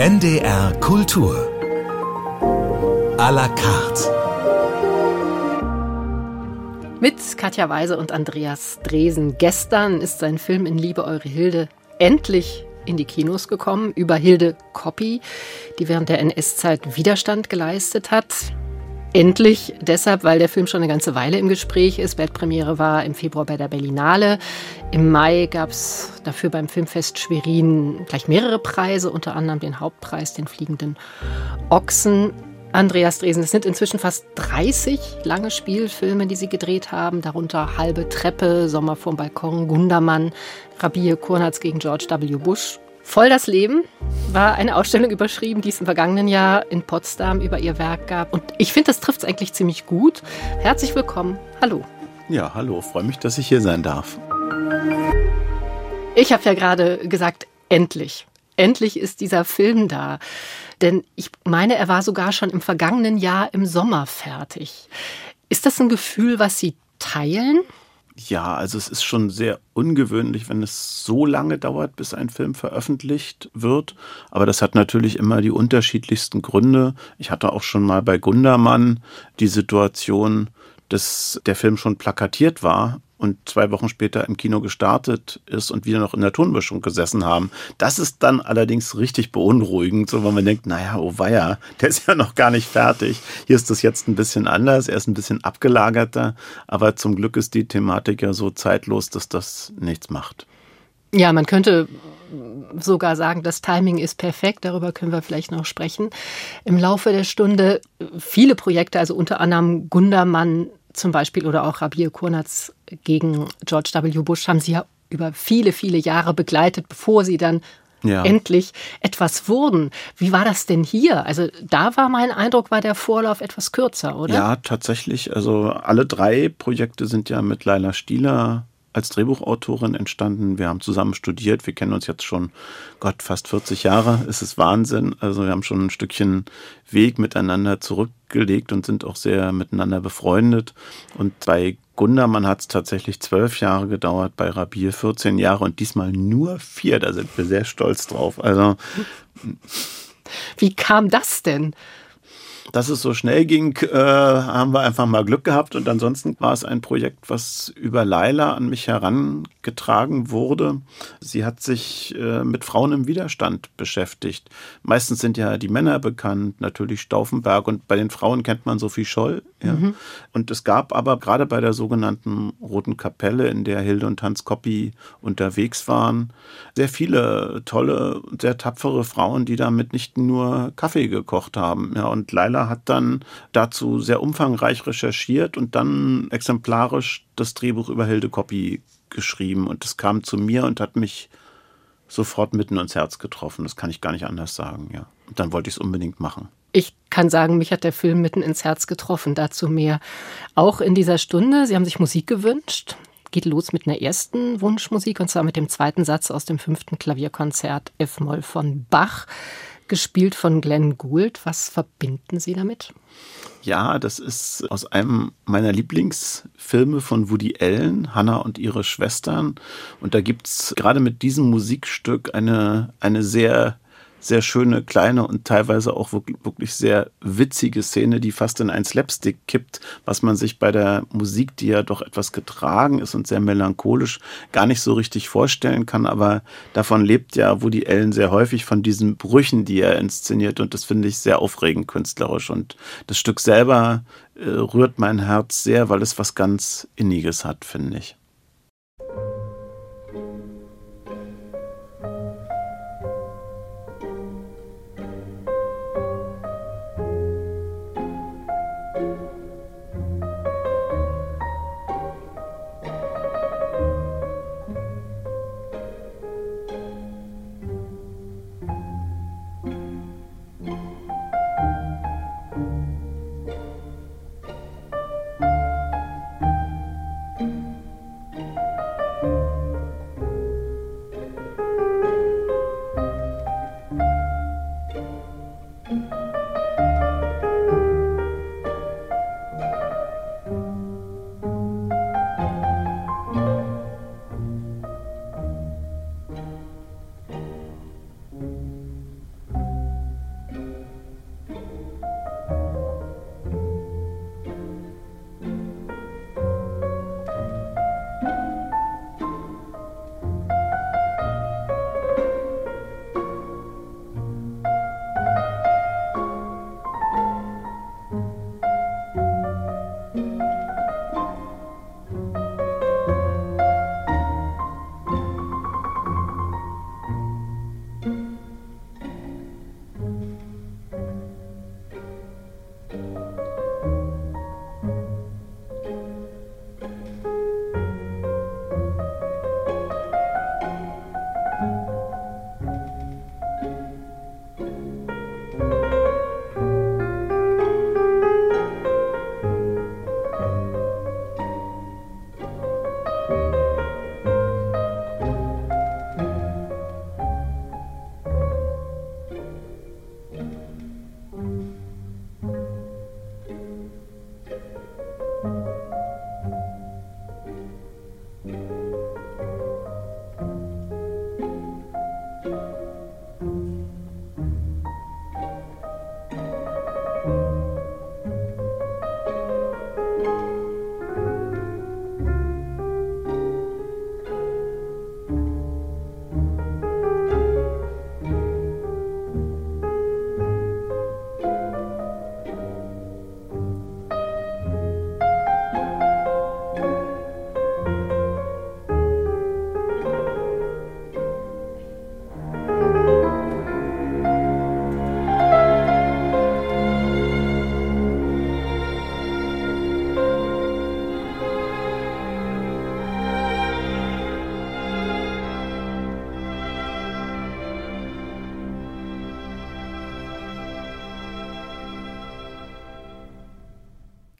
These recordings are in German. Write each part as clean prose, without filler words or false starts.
NDR Kultur à la carte. Mit Katja Weise und Andreas Dresen. Gestern ist sein Film In Liebe eure Hilde endlich in die Kinos gekommen, über Hilde Koppi, die während der NS-Zeit Widerstand geleistet hat. Endlich deshalb, weil der Film schon eine ganze Weile im Gespräch ist. Weltpremiere war im Februar bei der Berlinale. Im Mai gab es dafür beim Filmfest Schwerin gleich mehrere Preise, unter anderem den Hauptpreis, den Fliegenden Ochsen. Andreas Dresen, es sind inzwischen fast 30 lange Spielfilme, die Sie gedreht haben, darunter Halbe Treppe, Sommer vorm Balkon, Gundermann, Rabie Kurnaz gegen George W. Bush. Voll das Leben war eine Ausstellung überschrieben, die es im vergangenen Jahr in Potsdam über Ihr Werk gab. Und ich finde, das trifft es eigentlich ziemlich gut. Herzlich willkommen. Hallo. Ja, hallo. Freue mich, dass ich hier sein darf. Ich habe ja gerade gesagt, endlich. Endlich ist dieser Film da. Denn ich meine, er war sogar schon im vergangenen Jahr im Sommer fertig. Ist das ein Gefühl, was Sie teilen? Ja, also es ist schon sehr ungewöhnlich, wenn es so lange dauert, bis ein Film veröffentlicht wird. Aber das hat natürlich immer die unterschiedlichsten Gründe. Ich hatte auch schon mal bei Gundermann die Situation, dass der Film schon plakatiert war und 2 Wochen später im Kino gestartet ist und wieder noch in der Tonmischung gesessen haben. Das ist dann allerdings richtig beunruhigend, so weil man denkt, naja, oh weia, der ist ja noch gar nicht fertig. Hier ist das jetzt ein bisschen anders, er ist ein bisschen abgelagerter, aber zum Glück ist die Thematik ja so zeitlos, dass das nichts macht. Ja, man könnte sogar sagen, das Timing ist perfekt, darüber können wir vielleicht noch sprechen. Im Laufe der Stunde viele Projekte, also unter anderem Gundermann zum Beispiel oder auch Rabie Kurnaz gegen George W. Bush, haben Sie ja über viele, viele Jahre begleitet, bevor Sie dann endlich etwas wurden. Wie war das denn hier? Also da war mein Eindruck, war der Vorlauf etwas kürzer, oder? Ja, tatsächlich. Also alle 3 Projekte sind ja mit Laila Stieler als Drehbuchautorin entstanden. Wir haben zusammen studiert. Wir kennen uns jetzt schon, fast 40 Jahre. Es ist Wahnsinn. Also wir haben schon ein Stückchen Weg miteinander zurückgelegt und sind auch sehr miteinander befreundet. Und bei Gundermann hat es tatsächlich 12 Jahre gedauert, bei Rabie 14 Jahre und diesmal nur 4. Da sind wir sehr stolz drauf. Also, wie kam das denn? Dass es so schnell ging, haben wir einfach mal Glück gehabt. Und ansonsten war es ein Projekt, was über Laila an mich herangetragen wurde. Sie hat sich mit Frauen im Widerstand beschäftigt. Meistens sind ja die Männer bekannt, natürlich Stauffenberg. Und bei den Frauen kennt man Sophie Scholl. Ja. Und es gab aber gerade bei der sogenannten Roten Kapelle, in der Hilde und Hans Koppi unterwegs waren, sehr viele tolle, sehr tapfere Frauen, die damit nicht nur Kaffee gekocht haben. Ja, und Laila hat dann dazu sehr umfangreich recherchiert und dann exemplarisch das Drehbuch über Hilde Koppi geschrieben. Und das kam zu mir und hat mich sofort mitten ins Herz getroffen. Das kann ich gar nicht anders sagen. Ja. Und dann wollte ich es unbedingt machen. Ich kann sagen, mich hat der Film mitten ins Herz getroffen. Dazu mehr auch in dieser Stunde. Sie haben sich Musik gewünscht. Geht los mit einer ersten Wunschmusik, und zwar mit dem 2. Satz aus dem 5. Klavierkonzert F-Moll von Bach, gespielt von Glenn Gould. Was verbinden Sie damit? Ja, das ist aus einem meiner Lieblingsfilme von Woody Allen, Hannah und ihre Schwestern. Und da gibt's gerade mit diesem Musikstück eine sehr, sehr schöne, kleine und teilweise auch wirklich sehr witzige Szene, die fast in einen Slapstick kippt, was man sich bei der Musik, die ja doch etwas getragen ist und sehr melancholisch, gar nicht so richtig vorstellen kann. Aber davon lebt ja Woody Allen sehr häufig, von diesen Brüchen, die er inszeniert. Und das finde ich sehr aufregend künstlerisch. Und das Stück selber rührt mein Herz sehr, weil es was ganz Inniges hat, finde ich.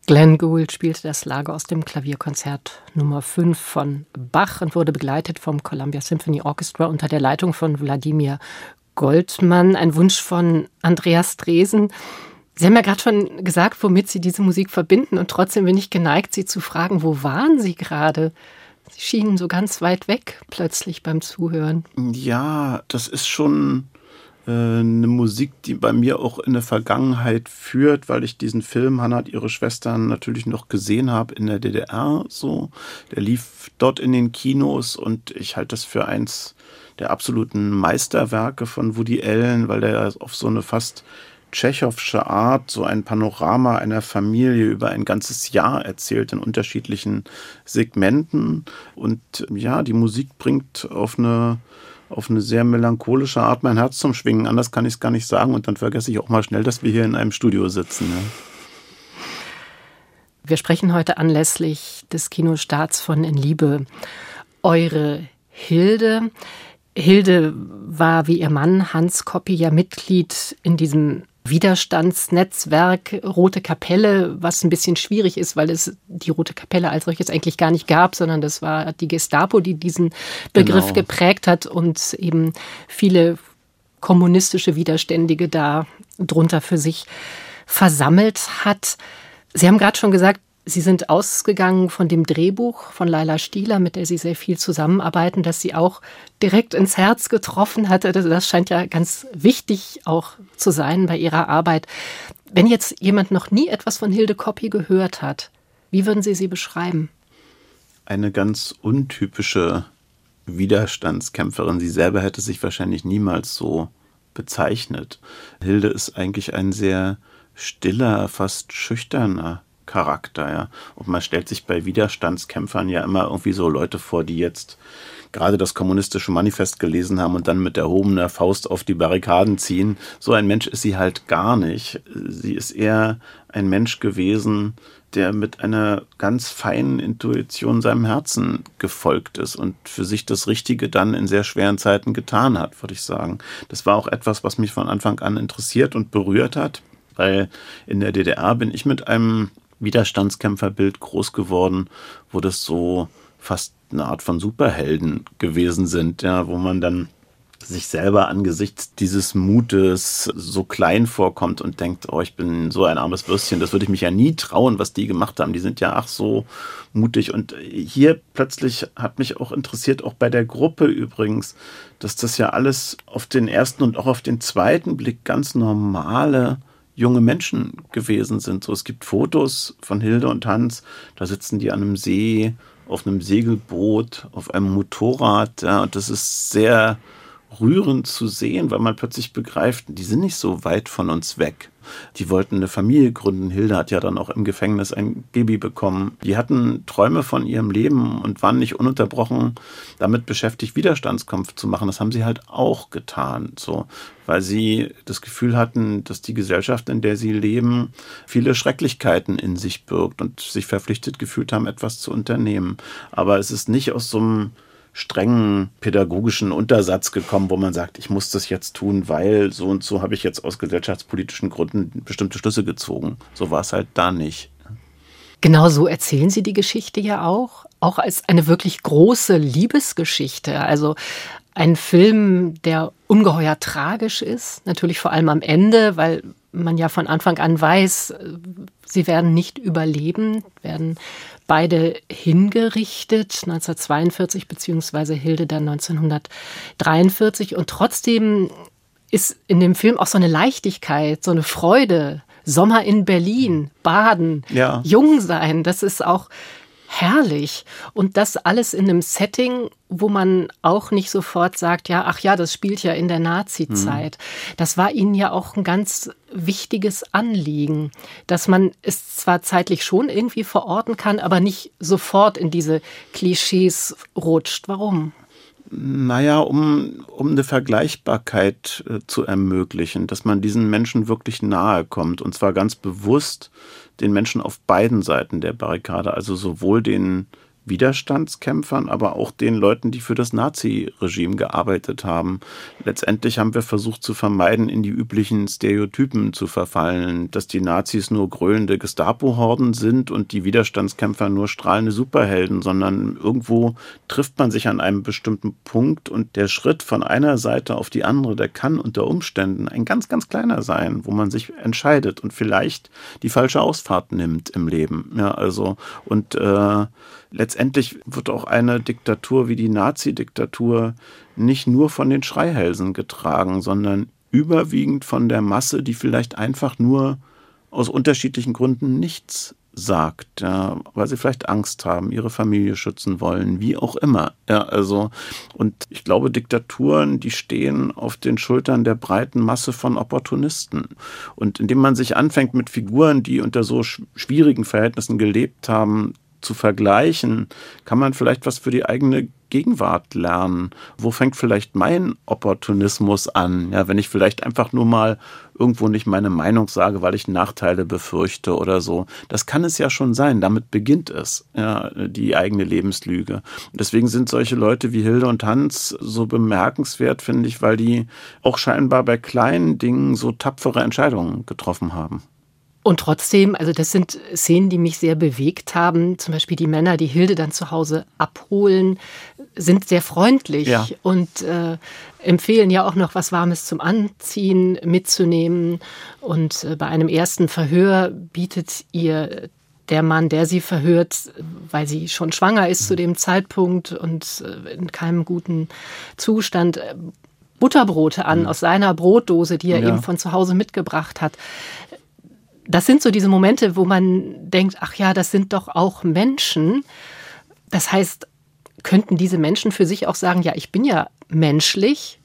Glenn Gould spielte das Lager aus dem Klavierkonzert Nummer 5 von Bach und wurde begleitet vom Columbia Symphony Orchestra unter der Leitung von Wladimir Goldman. Ein Wunsch von Andreas Dresen. Sie haben ja gerade schon gesagt, womit Sie diese Musik verbinden, und trotzdem bin ich geneigt, Sie zu fragen, wo waren Sie gerade? Sie schienen so ganz weit weg plötzlich beim Zuhören. Ja, das ist schon eine Musik, die bei mir auch in der Vergangenheit führt, weil ich diesen Film Hannah und ihre Schwestern natürlich noch gesehen habe in der DDR. So, der lief dort in den Kinos und ich halte das für eins der absoluten Meisterwerke von Woody Allen, weil der auf so eine fast tschechowsche Art so ein Panorama einer Familie über ein ganzes Jahr erzählt in unterschiedlichen Segmenten. Und ja, die Musik bringt auf eine sehr melancholische Art mein Herz zum Schwingen. Anders kann ich es gar nicht sagen. Und dann vergesse ich auch mal schnell, dass wir hier in einem Studio sitzen. Ja. Wir sprechen heute anlässlich des Kinostarts von In Liebe eure Hilde. Hilde war wie ihr Mann Hans Koppi ja Mitglied in diesem Widerstandsnetzwerk Rote Kapelle, was ein bisschen schwierig ist, weil es die Rote Kapelle als solches eigentlich gar nicht gab, sondern das war die Gestapo, die diesen Begriff geprägt hat und eben viele kommunistische Widerständige da drunter für sich versammelt hat. Sie haben gerade schon gesagt, Sie sind ausgegangen von dem Drehbuch von Laila Stieler, mit der Sie sehr viel zusammenarbeiten, das Sie auch direkt ins Herz getroffen hatte. Das scheint ja ganz wichtig auch zu sein bei Ihrer Arbeit. Wenn jetzt jemand noch nie etwas von Hilde Koppi gehört hat, wie würden Sie sie beschreiben? Eine ganz untypische Widerstandskämpferin. Sie selber hätte sich wahrscheinlich niemals so bezeichnet. Hilde ist eigentlich ein sehr stiller, fast schüchterner Charakter, ja. Und man stellt sich bei Widerstandskämpfern ja immer irgendwie so Leute vor, die jetzt gerade das kommunistische Manifest gelesen haben und dann mit erhobener Faust auf die Barrikaden ziehen. So ein Mensch ist sie halt gar nicht. Sie ist eher ein Mensch gewesen, der mit einer ganz feinen Intuition seinem Herzen gefolgt ist und für sich das Richtige dann in sehr schweren Zeiten getan hat, würde ich sagen. Das war auch etwas, was mich von Anfang an interessiert und berührt hat, weil in der DDR bin ich mit einem Widerstandskämpferbild groß geworden, wo das so fast eine Art von Superhelden gewesen sind, ja, wo man dann sich selber angesichts dieses Mutes so klein vorkommt und denkt, oh, ich bin so ein armes Würstchen, das würde ich mich ja nie trauen, was die gemacht haben. Die sind ja ach so mutig. Und hier plötzlich hat mich auch interessiert, auch bei der Gruppe übrigens, dass das ja alles auf den ersten und auch auf den zweiten Blick ganz normale junge Menschen gewesen sind. So, es gibt Fotos von Hilde und Hans, da sitzen die an einem See, auf einem Segelboot, auf einem Motorrad, ja, und das ist sehr rührend zu sehen, weil man plötzlich begreift, die sind nicht so weit von uns weg. Die wollten eine Familie gründen. Hilde hat ja dann auch im Gefängnis ein Baby bekommen. Die hatten Träume von ihrem Leben und waren nicht ununterbrochen damit beschäftigt, Widerstandskampf zu machen. Das haben sie halt auch getan, so, weil sie das Gefühl hatten, dass die Gesellschaft, in der sie leben, viele Schrecklichkeiten in sich birgt und sich verpflichtet gefühlt haben, etwas zu unternehmen. Aber es ist nicht aus so einem strengen pädagogischen Untersatz gekommen, wo man sagt, ich muss das jetzt tun, weil so und so habe ich jetzt aus gesellschaftspolitischen Gründen bestimmte Schlüsse gezogen. So war es halt da nicht. Genau so erzählen Sie die Geschichte ja auch als eine wirklich große Liebesgeschichte. Also ein Film, der ungeheuer tragisch ist, natürlich vor allem am Ende, weil man ja von Anfang an weiß, sie werden nicht überleben, werden beide hingerichtet, 1942 beziehungsweise Hilde dann 1943. Und trotzdem ist in dem Film auch so eine Leichtigkeit, so eine Freude. Sommer in Berlin, Baden, ja. Jung sein, das ist auch herrlich. Und das alles in einem Setting, wo man auch nicht sofort sagt, ja, ach ja, das spielt ja in der Nazi-Zeit. Das war Ihnen ja auch ein ganz wichtiges Anliegen, dass man es zwar zeitlich schon irgendwie verorten kann, aber nicht sofort in diese Klischees rutscht. Warum? Naja, um eine Vergleichbarkeit zu ermöglichen, dass man diesen Menschen wirklich nahe kommt, und zwar ganz bewusst den Menschen auf beiden Seiten der Barrikade, also sowohl den Widerstandskämpfern, aber auch den Leuten, die für das Nazi-Regime gearbeitet haben. Letztendlich haben wir versucht zu vermeiden, in die üblichen Stereotypen zu verfallen, dass die Nazis nur gröhlende Gestapo-Horden sind und die Widerstandskämpfer nur strahlende Superhelden, sondern irgendwo trifft man sich an einem bestimmten Punkt und der Schritt von einer Seite auf die andere, der kann unter Umständen ein ganz, ganz kleiner sein, wo man sich entscheidet und vielleicht die falsche Ausfahrt nimmt im Leben. Ja, also und letztendlich wird auch eine Diktatur wie die Nazi-Diktatur nicht nur von den Schreihälsen getragen, sondern überwiegend von der Masse, die vielleicht einfach nur aus unterschiedlichen Gründen nichts sagt, ja, weil sie vielleicht Angst haben, ihre Familie schützen wollen, wie auch immer. Ja, also, und ich glaube, Diktaturen, die stehen auf den Schultern der breiten Masse von Opportunisten. Und indem man sich anfängt, mit Figuren, die unter so schwierigen Verhältnissen gelebt haben, zu vergleichen, kann man vielleicht was für die eigene Gegenwart lernen. Wo fängt vielleicht mein Opportunismus an? Ja, wenn ich vielleicht einfach nur mal irgendwo nicht meine Meinung sage, weil ich Nachteile befürchte oder so. Das kann es ja schon sein. Damit beginnt es, ja, die eigene Lebenslüge. Und deswegen sind solche Leute wie Hilde und Hans so bemerkenswert, finde ich, weil die auch scheinbar bei kleinen Dingen so tapfere Entscheidungen getroffen haben. Und trotzdem, also das sind Szenen, die mich sehr bewegt haben. Zum Beispiel die Männer, die Hilde dann zu Hause abholen, sind sehr freundlich und empfehlen ja auch noch was Warmes zum Anziehen mitzunehmen. Und bei einem ersten Verhör bietet ihr der Mann, der sie verhört, weil sie schon schwanger ist zu dem Zeitpunkt und in keinem guten Zustand, Butterbrote an aus seiner Brotdose, die er eben von zu Hause mitgebracht hat. Das sind so diese Momente, wo man denkt, ach ja, das sind doch auch Menschen. Das heißt, könnten diese Menschen für sich auch sagen, ja, ich bin ja menschlich.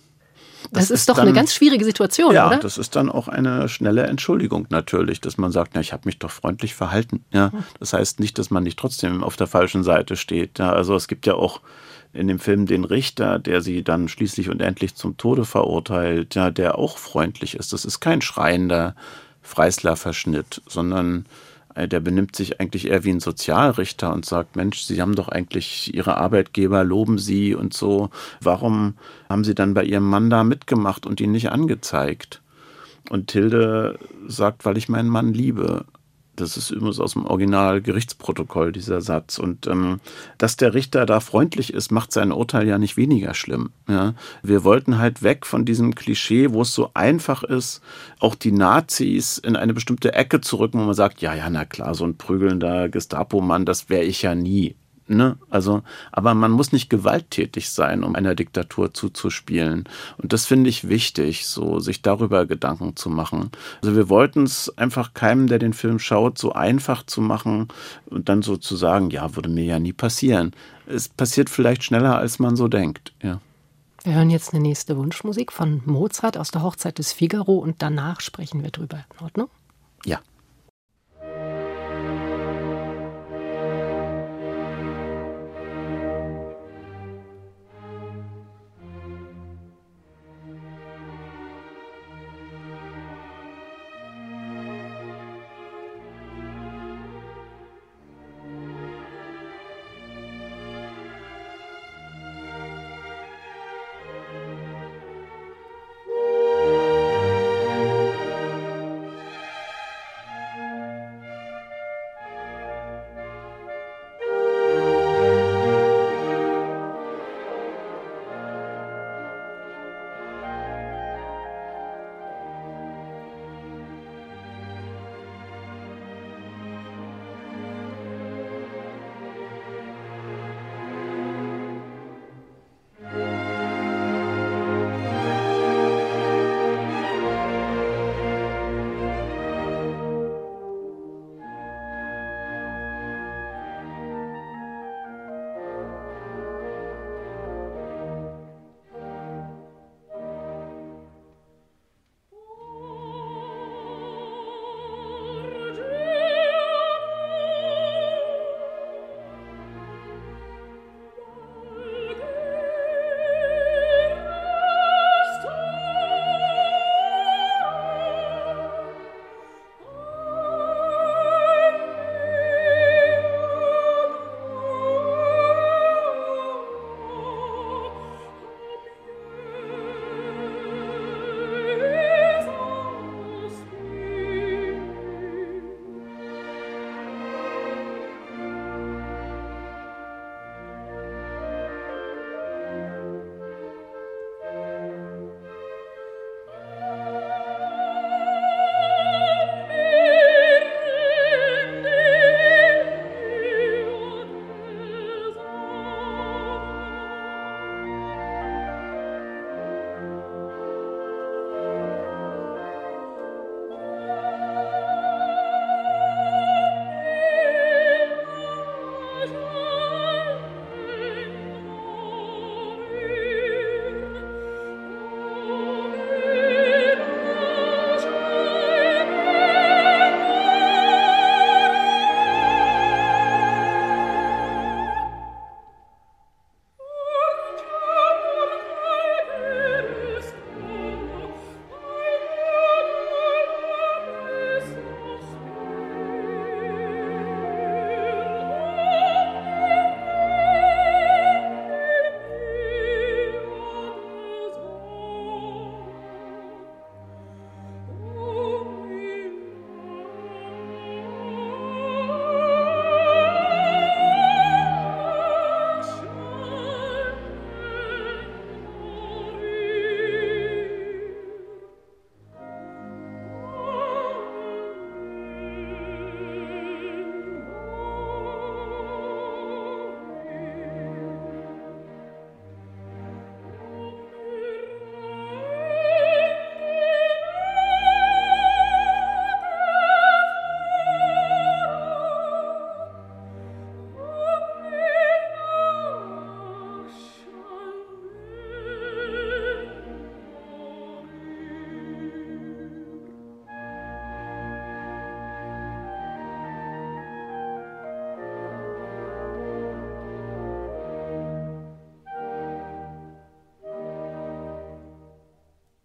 Das ist doch dann eine ganz schwierige Situation, oder? Ja, das ist dann auch eine schnelle Entschuldigung natürlich, dass man sagt, na, ich habe mich doch freundlich verhalten. Ja, das heißt nicht, dass man nicht trotzdem auf der falschen Seite steht. Ja, also es gibt ja auch in dem Film den Richter, der sie dann schließlich und endlich zum Tode verurteilt, ja, der auch freundlich ist. Das ist kein schreiender Freisler-Verschnitt, sondern der benimmt sich eigentlich eher wie ein Sozialrichter und sagt, Mensch, Sie haben doch eigentlich Ihre Arbeitgeber, loben Sie und so. Warum haben Sie dann bei Ihrem Mann da mitgemacht und ihn nicht angezeigt? Und Hilde sagt, weil ich meinen Mann liebe. Das ist übrigens aus dem Original-Gerichtsprotokoll, dieser Satz. Und dass der Richter da freundlich ist, macht sein Urteil ja nicht weniger schlimm. Ja? Wir wollten halt weg von diesem Klischee, wo es so einfach ist, auch die Nazis in eine bestimmte Ecke zu rücken, wo man sagt, ja, na klar, so ein prügelnder Gestapo-Mann, das wäre ich ja nie. Ne? Also, aber man muss nicht gewalttätig sein, um einer Diktatur zuzuspielen. Und das finde ich wichtig, so sich darüber Gedanken zu machen. Also wir wollten es einfach keinem, der den Film schaut, so einfach zu machen und dann so zu sagen, ja, würde mir ja nie passieren. Es passiert vielleicht schneller, als man so denkt. Ja. Wir hören jetzt eine nächste Wunschmusik von Mozart aus der Hochzeit des Figaro und danach sprechen wir drüber. In Ordnung? Ja.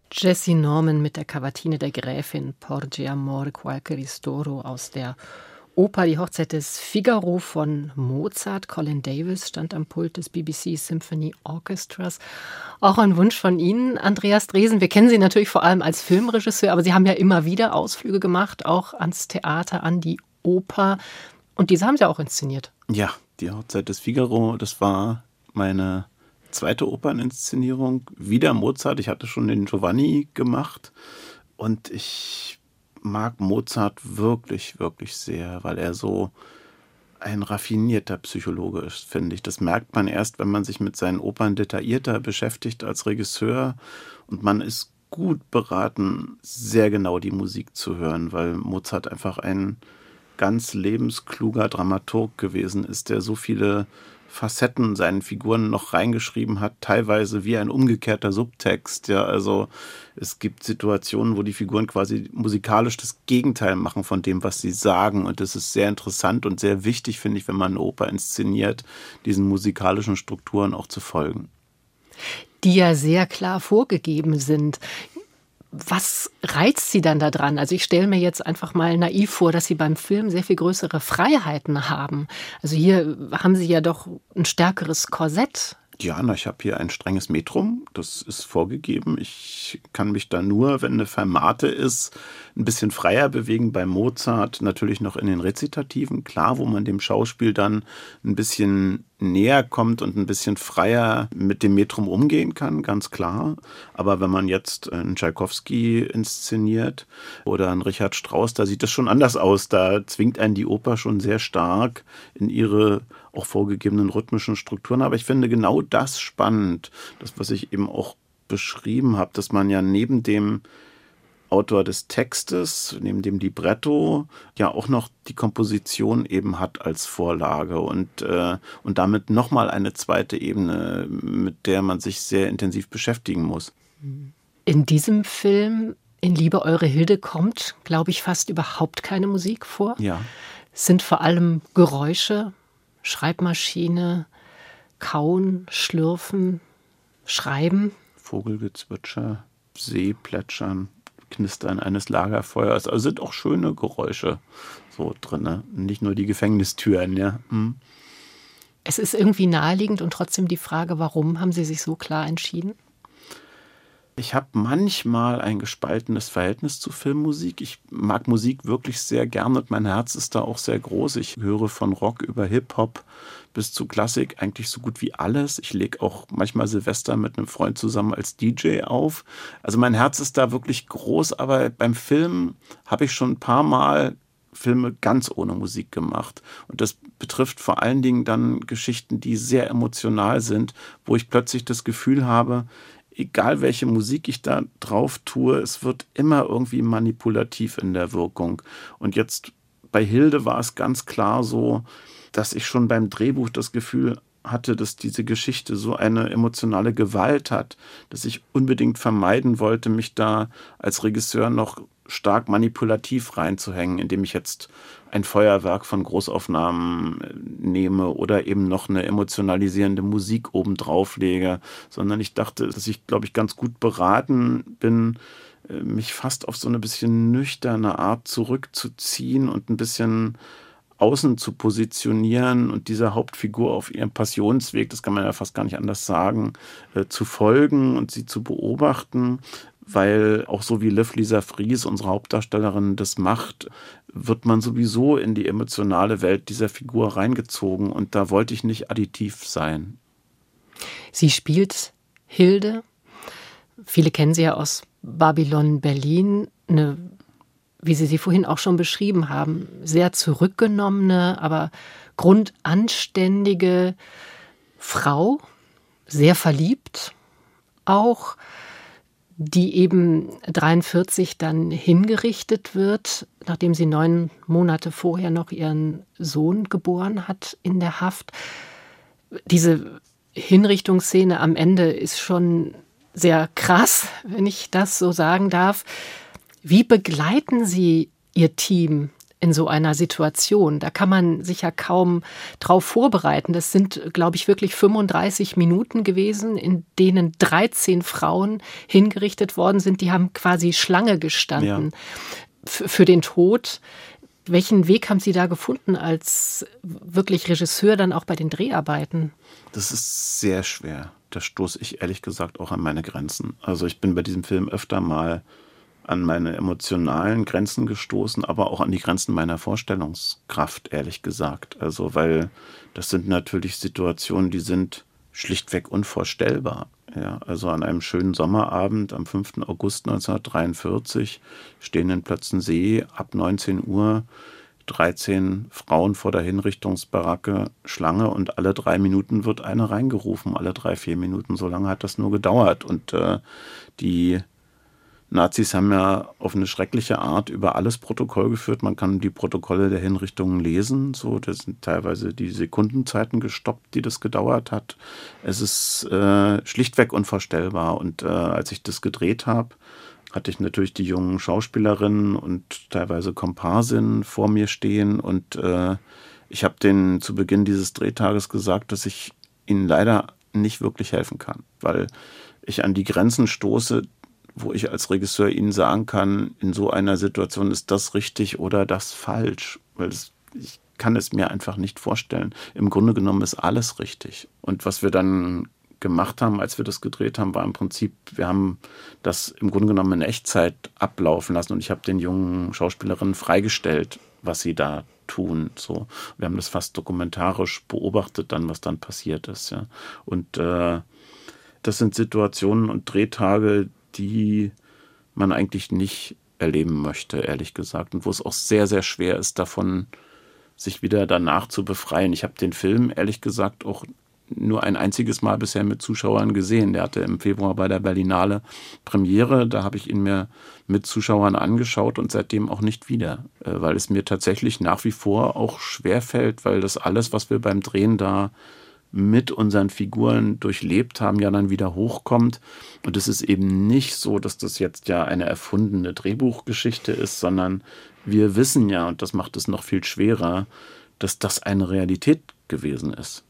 Jessye Norman mit der Cavatine der Gräfin Porge amor qualche ristoro aus der Oper Die Hochzeit des Figaro von Mozart. Colin Davis stand am Pult des BBC Symphony Orchestras. Auch ein Wunsch von Ihnen, Andreas Dresen. Wir kennen Sie natürlich vor allem als Filmregisseur, aber Sie haben ja immer wieder Ausflüge gemacht, auch ans Theater, an die Oper. Und diese haben Sie auch inszeniert. Ja, Die Hochzeit des Figaro, das war meine zweite Operninszenierung. Wieder Mozart. Ich hatte schon den Giovanni gemacht. Und ich mag Mozart wirklich, wirklich sehr, weil er so ein raffinierter Psychologe ist, finde ich. Das merkt man erst, wenn man sich mit seinen Opern detaillierter beschäftigt als Regisseur. Und man ist gut beraten, sehr genau die Musik zu hören, weil Mozart einfach ein ganz lebenskluger Dramaturg gewesen ist, der so viele Facetten seinen Figuren noch reingeschrieben hat, teilweise wie ein umgekehrter Subtext. Ja, also es gibt Situationen, wo die Figuren quasi musikalisch das Gegenteil machen von dem, was sie sagen. Und das ist sehr interessant und sehr wichtig, finde ich, wenn man eine Oper inszeniert, diesen musikalischen Strukturen auch zu folgen. Die ja sehr klar vorgegeben sind. Was reizt Sie dann daran? Also ich stelle mir jetzt einfach mal naiv vor, dass Sie beim Film sehr viel größere Freiheiten haben. Also hier haben Sie ja doch ein stärkeres Korsett. Ja, ich habe hier ein strenges Metrum, das ist vorgegeben. Ich kann mich da nur, wenn eine Fermate ist, ein bisschen freier bewegen. Bei Mozart natürlich noch in den Rezitativen, klar, wo man dem Schauspiel dann ein bisschen näher kommt und ein bisschen freier mit dem Metrum umgehen kann, ganz klar. Aber wenn man jetzt einen Tschaikowski inszeniert oder einen Richard Strauss, da sieht das schon anders aus. Da zwingt einen die Oper schon sehr stark in ihre auch vorgegebenen rhythmischen Strukturen. Aber ich finde genau das spannend, das, was ich eben auch beschrieben habe, dass man ja neben dem Autor des Textes, neben dem Libretto, ja auch noch die Komposition eben hat als Vorlage und damit nochmal eine zweite Ebene, mit der man sich sehr intensiv beschäftigen muss. In diesem Film, in Liebe eure Hilde, kommt, glaube ich, fast überhaupt keine Musik vor. Ja. Es sind vor allem Geräusche, Schreibmaschine, Kauen, Schlürfen, Schreiben. Vogelgezwitscher, Seeplätschern, Knistern eines Lagerfeuers. Also sind auch schöne Geräusche so drin. Nicht nur die Gefängnistüren, ja. Es ist irgendwie naheliegend und trotzdem die Frage, warum haben Sie sich so klar entschieden? Ich habe manchmal ein gespaltenes Verhältnis zu Filmmusik. Ich mag Musik wirklich sehr gerne und mein Herz ist da auch sehr groß. Ich höre von Rock über Hip-Hop bis zu Klassik eigentlich so gut wie alles. Ich lege auch manchmal Silvester mit einem Freund zusammen als DJ auf. Also mein Herz ist da wirklich groß, aber beim Film habe ich schon ein paar Mal Filme ganz ohne Musik gemacht. Und das betrifft vor allen Dingen dann Geschichten, die sehr emotional sind, wo ich plötzlich das Gefühl habe, egal welche Musik ich da drauf tue, es wird immer irgendwie manipulativ in der Wirkung. Und jetzt bei Hilde war es ganz klar so, dass ich schon beim Drehbuch das Gefühl hatte, dass diese Geschichte so eine emotionale Gewalt hat, dass ich unbedingt vermeiden wollte, mich da als Regisseur noch stark manipulativ reinzuhängen, indem ich jetzt ein Feuerwerk von Großaufnahmen nehme oder eben noch eine emotionalisierende Musik obendrauf lege, sondern ich dachte, dass ich, glaube ich, ganz gut beraten bin, mich fast auf so eine bisschen nüchterne Art zurückzuziehen und ein bisschen außen zu positionieren und dieser Hauptfigur auf ihrem Passionsweg, das kann man ja fast gar nicht anders sagen, zu folgen und sie zu beobachten, weil auch so wie Liv Lisa Fries, unsere Hauptdarstellerin, das macht, wird man sowieso in die emotionale Welt dieser Figur reingezogen und da wollte ich nicht additiv sein. Sie spielt Hilde. Viele kennen sie ja aus Babylon Berlin, eine, wie Sie vorhin auch schon beschrieben haben, sehr zurückgenommene, aber grundanständige Frau, sehr verliebt auch, die eben 43 dann hingerichtet wird, nachdem sie 9 Monate vorher noch ihren Sohn geboren hat in der Haft. Diese Hinrichtungsszene am Ende ist schon sehr krass, wenn ich das so sagen darf. Wie begleiten Sie Ihr Team in so einer Situation. Da kann man sich ja kaum drauf vorbereiten. Das sind, glaube ich, wirklich 35 Minuten gewesen, in denen 13 Frauen hingerichtet worden sind. Die haben quasi Schlange gestanden für den Tod. Welchen Weg haben Sie da gefunden als wirklich Regisseur dann auch bei den Dreharbeiten? Das ist sehr schwer. Da stoße ich ehrlich gesagt auch an meine Grenzen. Also ich bin bei diesem Film öfter mal an meine emotionalen Grenzen gestoßen, aber auch an die Grenzen meiner Vorstellungskraft, ehrlich gesagt. Also weil das sind natürlich Situationen, die sind schlichtweg unvorstellbar. Ja, also an einem schönen Sommerabend am 5. August 1943 stehen in Plötzensee ab 19 Uhr 13 Frauen vor der Hinrichtungsbaracke Schlange und alle 3 Minuten wird eine reingerufen, alle 3-4 Minuten. So lange hat das nur gedauert. Und die Nazis haben ja auf eine schreckliche Art über alles Protokoll geführt. Man kann die Protokolle der Hinrichtungen lesen. So, das sind teilweise die Sekundenzeiten gestoppt, die das gedauert hat. Es ist schlichtweg unvorstellbar. Und als ich das gedreht habe, hatte ich natürlich die jungen Schauspielerinnen und teilweise Komparsinnen vor mir stehen. Und ich habe denen zu Beginn dieses Drehtages gesagt, dass ich ihnen leider nicht wirklich helfen kann, weil ich an die Grenzen stoße, wo ich als Regisseur Ihnen sagen kann, in so einer Situation ist das richtig oder das falsch. Weil ich kann es mir einfach nicht vorstellen. Im Grunde genommen ist alles richtig. Und was wir dann gemacht haben, als wir das gedreht haben, war im Prinzip, wir haben das im Grunde genommen in Echtzeit ablaufen lassen und ich habe den jungen Schauspielerinnen freigestellt, was sie da tun. So. Wir haben das fast dokumentarisch beobachtet, dann, was dann passiert ist. Ja. Und das sind Situationen und Drehtage, die man eigentlich nicht erleben möchte, ehrlich gesagt. Und wo es auch sehr, sehr schwer ist, davon sich wieder danach zu befreien. Ich habe den Film, ehrlich gesagt, auch nur ein einziges Mal bisher mit Zuschauern gesehen. Der hatte im Februar bei der Berlinale Premiere. Da habe ich ihn mir mit Zuschauern angeschaut und seitdem auch nicht wieder. Weil es mir tatsächlich nach wie vor auch schwerfällt, weil das alles, was wir beim Drehen da mit unseren Figuren durchlebt haben, ja dann wieder hochkommt. Und es ist eben nicht so, dass das jetzt ja eine erfundene Drehbuchgeschichte ist, sondern wir wissen ja, und das macht es noch viel schwerer, dass das eine Realität gewesen ist.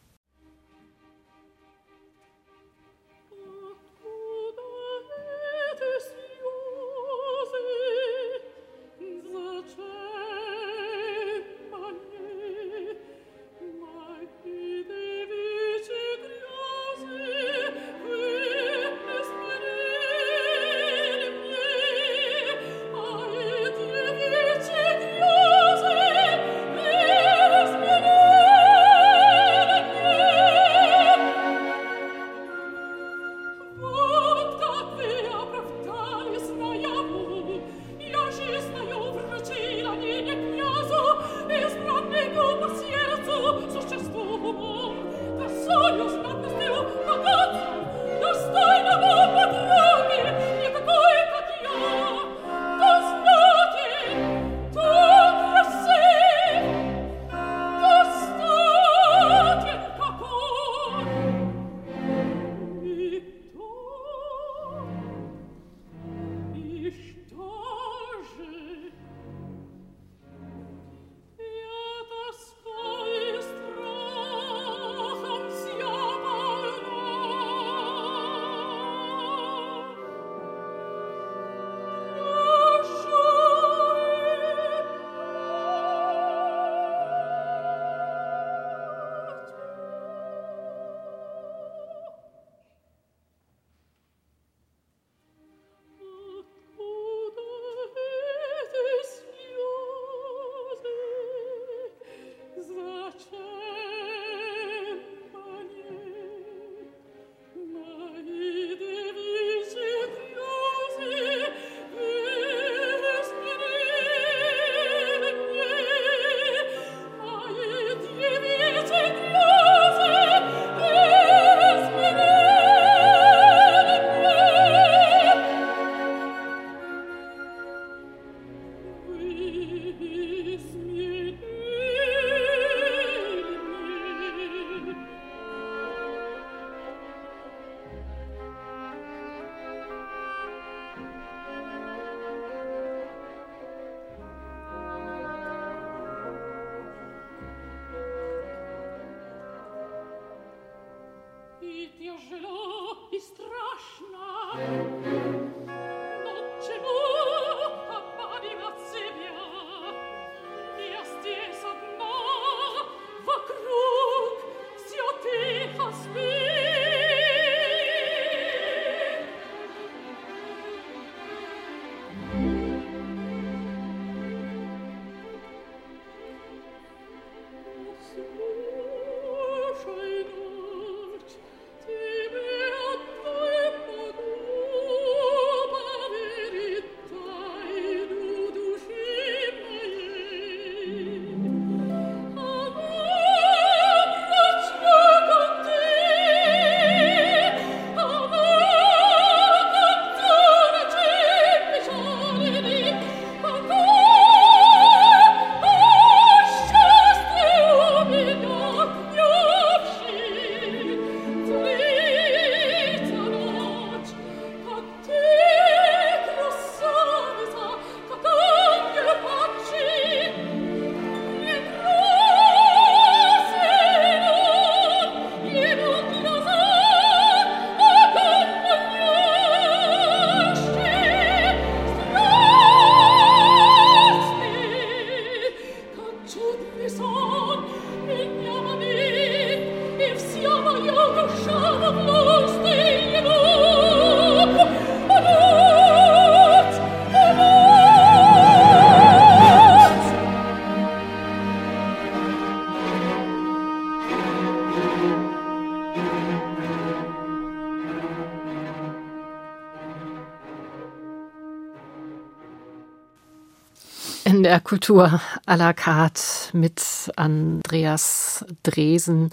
in der Kultur à la carte mit Andreas Dresen.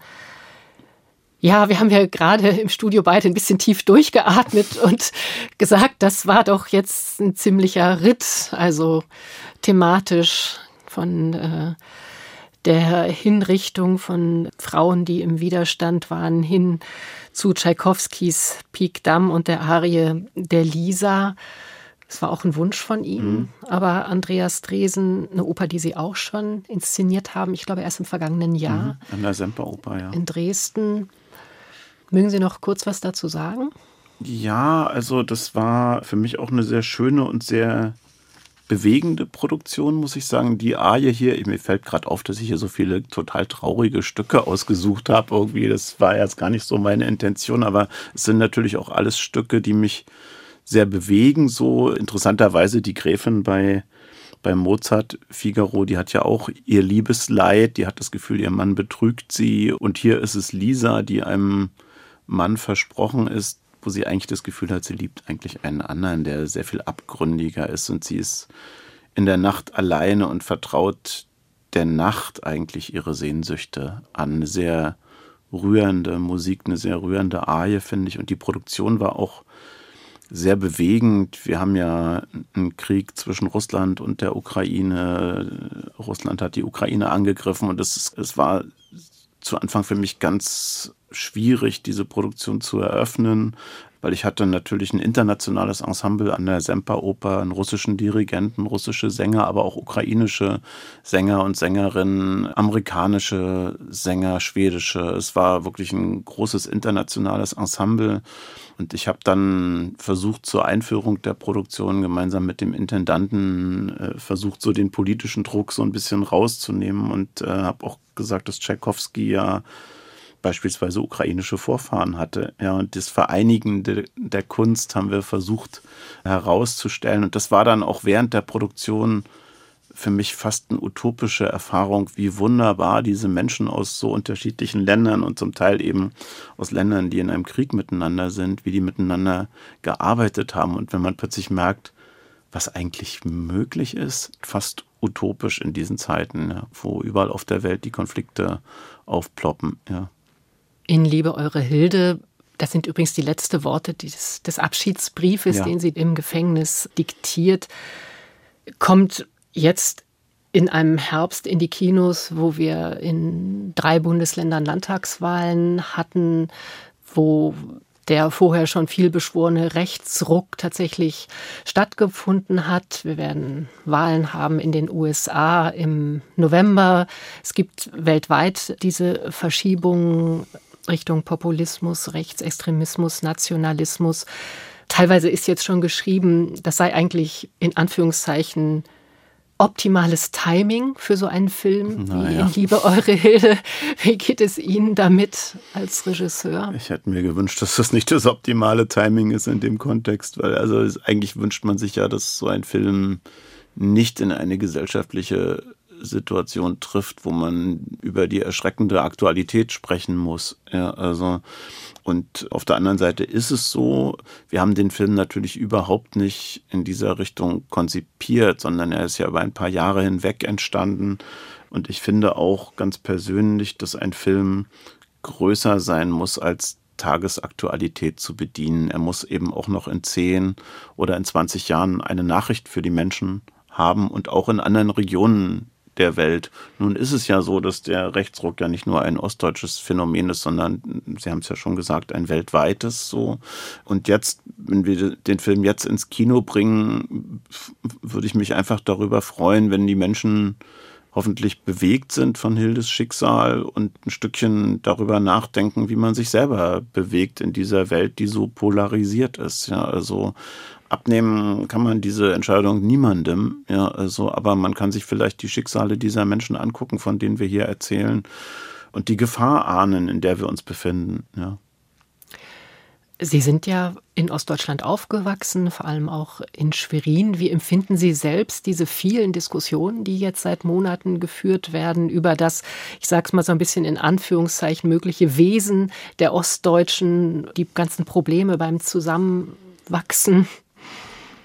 Ja, wir haben ja gerade im Studio beide ein bisschen tief durchgeatmet und gesagt, das war doch jetzt ein ziemlicher Ritt, also thematisch von der Hinrichtung von Frauen, die im Widerstand waren, hin zu Tschaikowskis Pik Dam und der Arie der Lisa. Es war auch ein Wunsch von ihm, aber Andreas Dresen, eine Oper, die Sie auch schon inszeniert haben, ich glaube erst im vergangenen Jahr. An der Semperoper, ja. In Dresden. Mögen Sie noch kurz was dazu sagen? Ja, also das war für mich auch eine sehr schöne und sehr bewegende Produktion, muss ich sagen. Die Arie hier, mir fällt gerade auf, dass ich hier so viele total traurige Stücke ausgesucht habe. Irgendwie, das war jetzt gar nicht so meine Intention, aber es sind natürlich auch alles Stücke, die mich sehr bewegen. So interessanterweise die Gräfin bei Mozart, Figaro, die hat ja auch ihr Liebesleid, die hat das Gefühl, ihr Mann betrügt sie. Und hier ist es Lisa, die einem Mann versprochen ist, wo sie eigentlich das Gefühl hat, sie liebt eigentlich einen anderen, der sehr viel abgründiger ist. Und sie ist in der Nacht alleine und vertraut der Nacht eigentlich ihre Sehnsüchte an. Eine sehr rührende Musik, eine sehr rührende Arie, finde ich. Und die Produktion war auch sehr bewegend. Wir haben ja einen Krieg zwischen Russland und der Ukraine. Russland hat die Ukraine angegriffen und es war zu Anfang für mich ganz schwierig, diese Produktion zu eröffnen, weil ich hatte natürlich ein internationales Ensemble an der Semperoper, einen russischen Dirigenten, russische Sänger, aber auch ukrainische Sänger und Sängerinnen, amerikanische Sänger, schwedische. Es war wirklich ein großes internationales Ensemble. Und ich habe dann versucht, zur Einführung der Produktion gemeinsam mit dem Intendanten versucht, so den politischen Druck so ein bisschen rauszunehmen und habe auch gesagt, dass Tschaikowski ja beispielsweise ukrainische Vorfahren hatte. Ja, und das Vereinigen der Kunst haben wir versucht herauszustellen. Und das war dann auch während der Produktion für mich fast eine utopische Erfahrung, wie wunderbar diese Menschen aus so unterschiedlichen Ländern und zum Teil eben aus Ländern, die in einem Krieg miteinander sind, wie die miteinander gearbeitet haben. Und wenn man plötzlich merkt, was eigentlich möglich ist, fast utopisch in diesen Zeiten, ja, wo überall auf der Welt die Konflikte aufploppen. Ja. In Liebe eure Hilde, das sind übrigens die letzten Worte des Abschiedsbriefes, den sie im Gefängnis diktiert, kommt jetzt in einem Herbst in die Kinos, wo wir in 3 Bundesländern Landtagswahlen hatten, wo der vorher schon viel beschworene Rechtsruck tatsächlich stattgefunden hat. Wir werden Wahlen haben in den USA im November. Es gibt weltweit diese Verschiebungen Richtung Populismus, Rechtsextremismus, Nationalismus. Teilweise ist jetzt schon geschrieben, das sei eigentlich in Anführungszeichen optimales Timing für so einen Film wie In Liebe eure Hilde. Wie geht es Ihnen damit als Regisseur? Ich hätte mir gewünscht, dass das nicht das optimale Timing ist in dem Kontext, weil eigentlich wünscht man sich ja, dass so ein Film nicht in eine gesellschaftliche Situation trifft, wo man über die erschreckende Aktualität sprechen muss. Ja, also und auf der anderen Seite ist es so, wir haben den Film natürlich überhaupt nicht in dieser Richtung konzipiert, sondern er ist ja über ein paar Jahre hinweg entstanden. Und ich finde auch ganz persönlich, dass ein Film größer sein muss, als Tagesaktualität zu bedienen. Er muss eben auch noch in 10 oder in 20 Jahren eine Nachricht für die Menschen haben und auch in anderen Regionen der Welt. Nun ist es ja so, dass der Rechtsruck ja nicht nur ein ostdeutsches Phänomen ist, sondern, Sie haben es ja schon gesagt, ein weltweites so. Und jetzt, wenn wir den Film jetzt ins Kino bringen, würde ich mich einfach darüber freuen, wenn die Menschen hoffentlich bewegt sind von Hildes Schicksal und ein Stückchen darüber nachdenken, wie man sich selber bewegt in dieser Welt, die so polarisiert ist. Ja, also abnehmen kann man diese Entscheidung niemandem, ja, also, aber man kann sich vielleicht die Schicksale dieser Menschen angucken, von denen wir hier erzählen und die Gefahr ahnen, in der wir uns befinden, ja. Sie sind ja in Ostdeutschland aufgewachsen, vor allem auch in Schwerin. Wie empfinden Sie selbst diese vielen Diskussionen, die jetzt seit Monaten geführt werden über das, ich sage es mal so ein bisschen in Anführungszeichen, mögliche Wesen der Ostdeutschen, die ganzen Probleme beim Zusammenwachsen?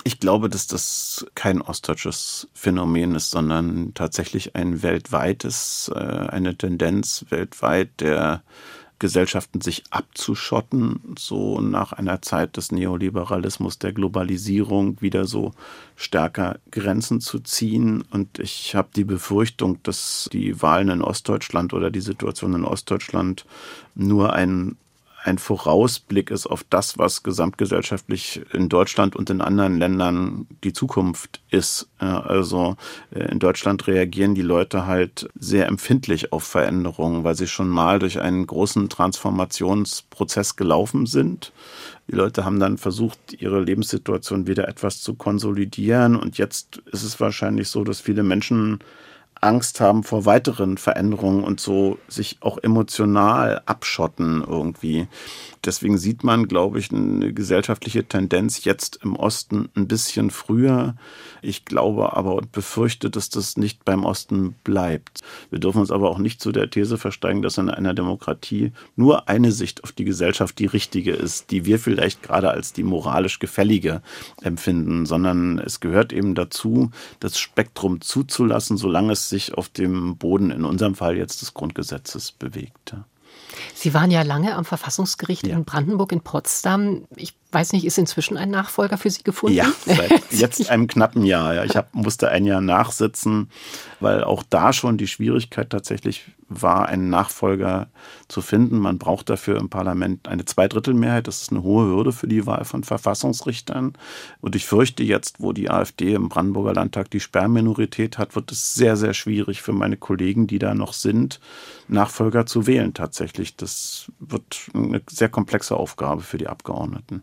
Ich glaube, dass das kein ostdeutsches Phänomen ist, sondern tatsächlich ein weltweites, eine Tendenz weltweit der Gesellschaften sich abzuschotten, so nach einer Zeit des Neoliberalismus, der Globalisierung wieder so stärker Grenzen zu ziehen. Und ich habe die Befürchtung, dass die Wahlen in Ostdeutschland oder die Situation in Ostdeutschland nur ein Vorausblick ist auf das, was gesamtgesellschaftlich in Deutschland und in anderen Ländern die Zukunft ist. Also in Deutschland reagieren die Leute halt sehr empfindlich auf Veränderungen, weil sie schon mal durch einen großen Transformationsprozess gelaufen sind. Die Leute haben dann versucht, ihre Lebenssituation wieder etwas zu konsolidieren. Und jetzt ist es wahrscheinlich so, dass viele Menschen Angst haben vor weiteren Veränderungen und so sich auch emotional abschotten irgendwie. Deswegen sieht man, glaube ich, eine gesellschaftliche Tendenz jetzt im Osten ein bisschen früher. Ich glaube aber und befürchte, dass das nicht beim Osten bleibt. Wir dürfen uns aber auch nicht zu der These versteigen, dass in einer Demokratie nur eine Sicht auf die Gesellschaft die richtige ist, die wir vielleicht gerade als die moralisch gefällige empfinden, sondern es gehört eben dazu, das Spektrum zuzulassen, solange es sich auf dem Boden, in unserem Fall jetzt des Grundgesetzes, bewegt. Sie waren ja lange am Verfassungsgericht in Brandenburg, in Potsdam. Ich weiß nicht, ist inzwischen ein Nachfolger für Sie gefunden? Ja, seit jetzt einem knappen Jahr. Ja. Ich musste ein Jahr nachsitzen, weil auch da schon die Schwierigkeit tatsächlich war, einen Nachfolger zu finden. Man braucht dafür im Parlament eine Zweidrittelmehrheit. Das ist eine hohe Hürde für die Wahl von Verfassungsrichtern. Und ich fürchte jetzt, wo die AfD im Brandenburger Landtag die Sperrminorität hat, wird es sehr, sehr schwierig für meine Kollegen, die da noch sind, Nachfolger zu wählen tatsächlich. Das wird eine sehr komplexe Aufgabe für die Abgeordneten.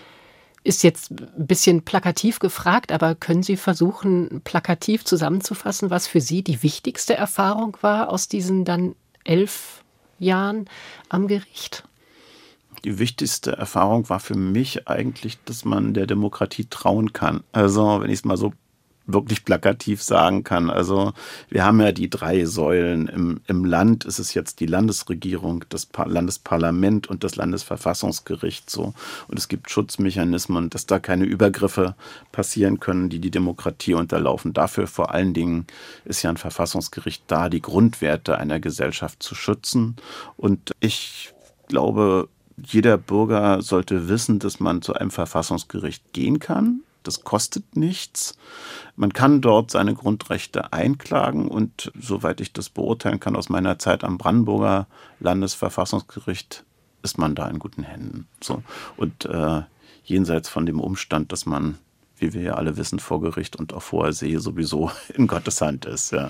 Ist jetzt ein bisschen plakativ gefragt, aber können Sie versuchen, plakativ zusammenzufassen, was für Sie die wichtigste Erfahrung war aus diesen dann 11 Jahren am Gericht? Die wichtigste Erfahrung war für mich eigentlich, dass man der Demokratie trauen kann. Also, wenn ich es mal so wirklich plakativ sagen kann. Also wir haben ja die 3 Säulen. Im Land ist es jetzt die Landesregierung, das Landesparlament und das Landesverfassungsgericht so. Und es gibt Schutzmechanismen, dass da keine Übergriffe passieren können, die die Demokratie unterlaufen. Dafür vor allen Dingen ist ja ein Verfassungsgericht da, die Grundwerte einer Gesellschaft zu schützen. Und ich glaube, jeder Bürger sollte wissen, dass man zu einem Verfassungsgericht gehen kann. Das kostet nichts. Man kann dort seine Grundrechte einklagen und soweit ich das beurteilen kann aus meiner Zeit am Brandenburger Landesverfassungsgericht, ist man da in guten Händen. So. Und jenseits von dem Umstand, dass man, wie wir ja alle wissen, vor Gericht und auf hoher See sowieso in Gottes Hand ist. Ja.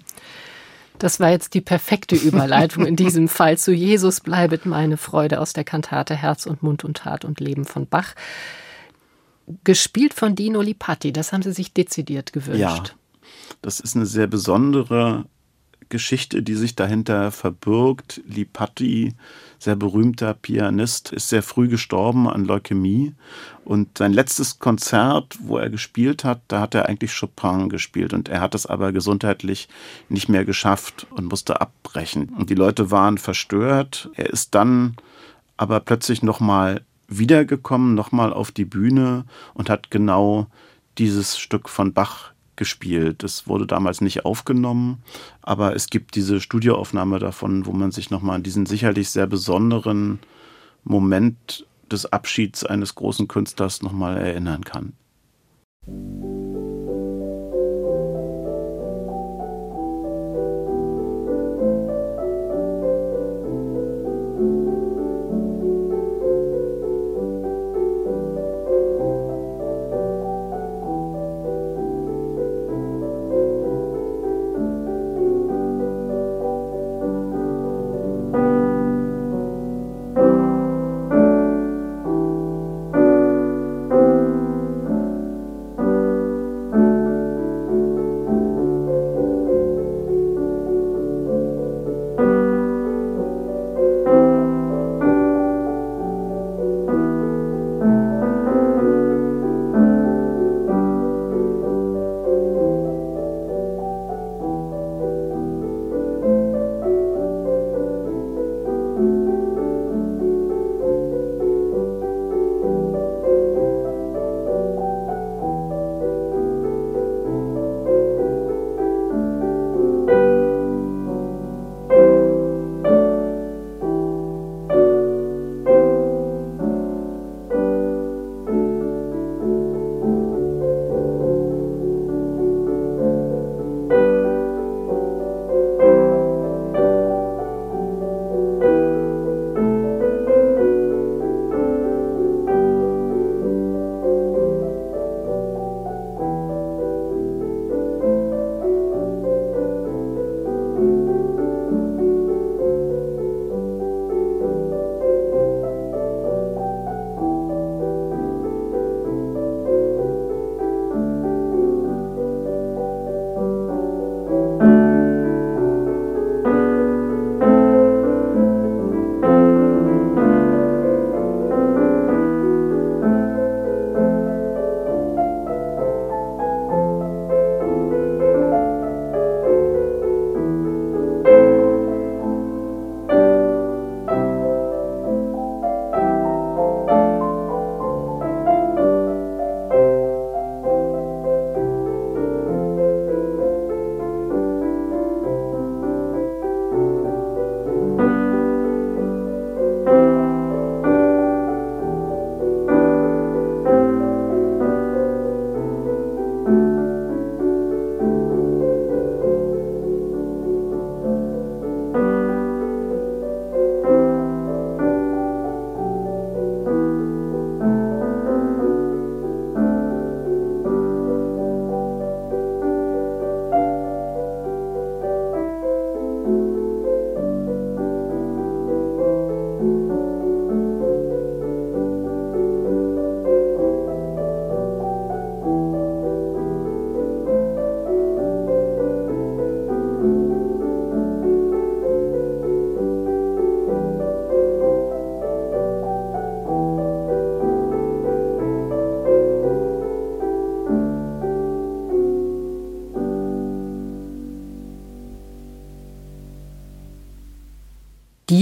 Das war jetzt die perfekte Überleitung in diesem Fall zu Jesus bleibet meine Freude aus der Kantate Herz und Mund und Tat und Leben von Bach. Gespielt von Dino Lipatti, das haben Sie sich dezidiert gewünscht. Ja, das ist eine sehr besondere Geschichte, die sich dahinter verbirgt. Lipatti, sehr berühmter Pianist, ist sehr früh gestorben an Leukämie. Und sein letztes Konzert, wo er gespielt hat, da hat er eigentlich Chopin gespielt. Und er hat es aber gesundheitlich nicht mehr geschafft und musste abbrechen. Und die Leute waren verstört. Er ist dann aber plötzlich nochmal wiedergekommen, nochmal auf die Bühne und hat genau dieses Stück von Bach gespielt. Es wurde damals nicht aufgenommen, aber es gibt diese Studioaufnahme davon, wo man sich nochmal an diesen sicherlich sehr besonderen Moment des Abschieds eines großen Künstlers nochmal erinnern kann.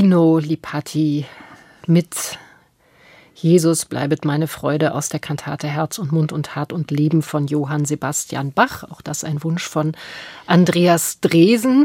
Gino Lipatti mit Jesus bleibet meine Freude aus der Kantate Herz und Mund und Hart und Leben von Johann Sebastian Bach. Auch das ein Wunsch von Andreas Dresen.